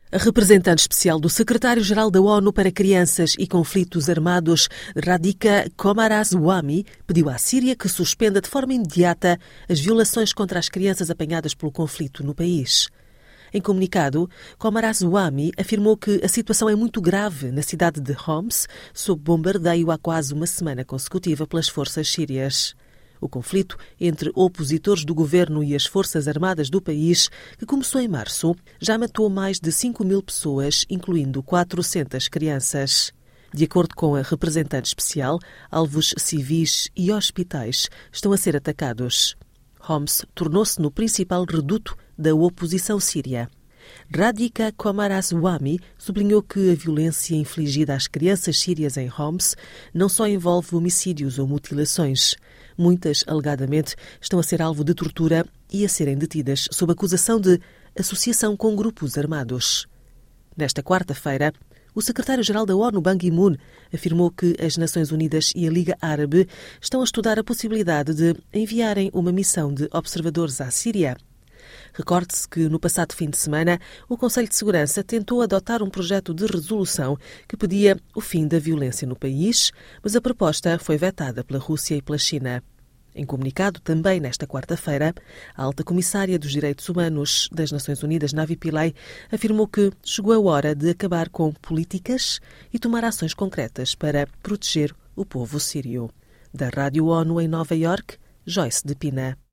A representante especial do secretário-geral da ONU para Crianças e Conflitos Armados, Radhika Coomaraswamy, pediu à Síria que suspenda de forma imediata as violações contra as crianças apanhadas pelo conflito no país. Em comunicado, Coomaraswamy afirmou que a situação é muito grave na cidade de Homs, sob bombardeio há quase uma semana consecutiva pelas forças sírias. O conflito entre opositores do governo e as forças armadas do país, que começou em março, já matou mais de 5.000 pessoas, incluindo 400 crianças. De acordo com a representante especial, alvos civis e hospitais estão a ser atacados. Homs tornou-se no principal reduto da oposição síria. Radhika Coomaraswamy sublinhou que a violência infligida às crianças sírias em Homs não só envolve homicídios ou mutilações. Muitas, alegadamente, estão a ser alvo de tortura e a serem detidas sob acusação de associação com grupos armados. Nesta quarta-feira, o secretário-geral da ONU, Ban Ki-moon, afirmou que as Nações Unidas e a Liga Árabe estão a estudar a possibilidade de enviarem uma missão de observadores à Síria. Recorde-se que, no passado fim de semana, o Conselho de Segurança tentou adotar um projeto de resolução que pedia o fim da violência no país, mas a proposta foi vetada pela Rússia e pela China. Em comunicado, também nesta quarta-feira, a alta comissária dos Direitos Humanos das Nações Unidas, Navi Pillay, afirmou que chegou a hora de acabar com políticas e tomar ações concretas para proteger o povo sírio. Da Rádio ONU em Nova Iorque, Joyce de Pina.